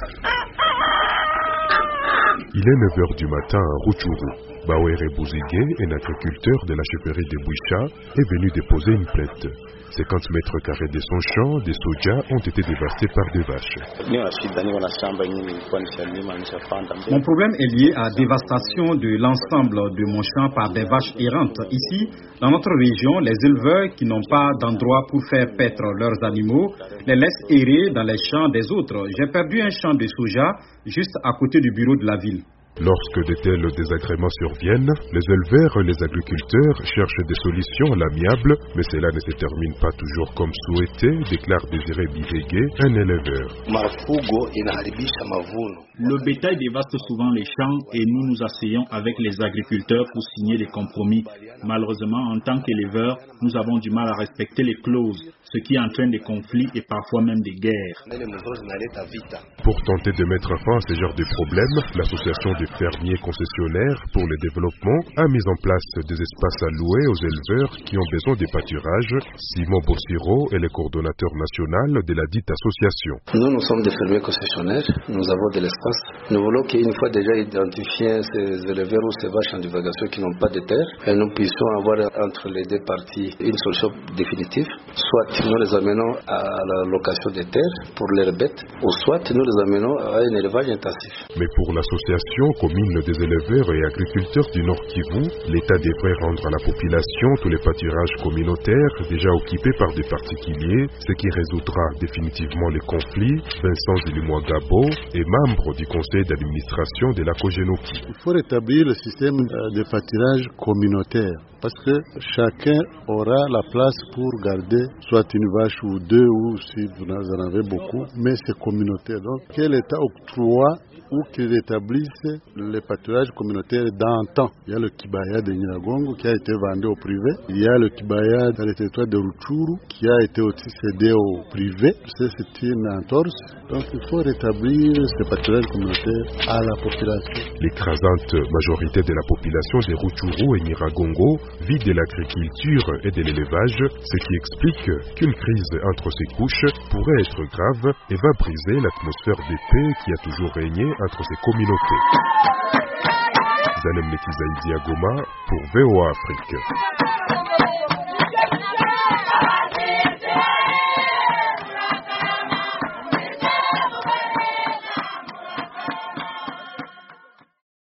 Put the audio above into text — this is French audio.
Il est 9h du matin à Rutshuru. Bawere Bouzigué, un agriculteur de la chefferie de Bouicha, est venu déposer une plainte. 50 mètres carrés de son champ, des sojas ont été dévastés par des vaches. Mon problème est lié à la dévastation de l'ensemble de mon champ par des vaches errantes. Ici, dans notre région, les éleveurs qui n'ont pas d'endroit pour faire paître leurs animaux les laissent errer dans les champs des autres. J'ai perdu un champ de soja juste à côté du bureau de la ville. Lorsque de tels désagréments surviennent, les éleveurs et les agriculteurs cherchent des solutions à l'amiable, mais cela ne se termine pas toujours comme souhaité, déclare Désiré Bihégé, un éleveur. Le bétail dévaste souvent les champs et nous nous asseyons avec les agriculteurs pour signer des compromis. Malheureusement, en tant qu'éleveurs, nous avons du mal à respecter les clauses, ce qui entraîne des conflits et parfois même des guerres. Pour tenter de mettre fin à ce genre de problèmes, l'association des fermiers concessionnaires pour le développement a mis en place des espaces alloués aux éleveurs qui ont besoin de pâturage. Simon Bossiro est le coordonnateur national de la dite association. Nous sommes des fermiers concessionnaires, nous avons de l'espace. Nous voulons qu'une fois déjà identifié ces éleveurs ou ces vaches en divagation qui n'ont pas de terre, et nous puissions avoir entre les deux parties une solution définitive. Soit nous les amenons à la location des terres pour leurs bêtes, ou soit nous les amenons à un élevage intensif. Mais pour l'association commune des éleveurs et agriculteurs du Nord Kivu, l'État devrait rendre à la population tous les pâturages communautaires déjà occupés par des particuliers, ce qui résoudra définitivement les conflits. Vincent Zilimouagabo est membre du conseil d'administration de la Kogenoki. Il faut rétablir le système de pâturage communautaire parce que chacun aura la place pour garder soit une vache ou deux ou si vous en avez beaucoup, mais c'est communautaire. Donc que l'État octroie ou qu'il établisse le pâturage communautaire d'antan. Il y a le Kibaya de Nyiragongo qui a été vendu au privé. Il y a le Kibaya dans le territoire de Rutshuru qui a été aussi cédé au privé. C'est une entorse. Donc il faut rétablir ce pâturage communautaire à la population. L'écrasante majorité de la population de Rutshuru et Nyiragongo vit de l'agriculture et de l'élevage, ce qui explique qu'une crise entre ces couches pourrait être grave et va briser l'atmosphère de paix qui a toujours régné entre ces communautés. Zalem Netizaïdi Agoma pour VOA Afrique.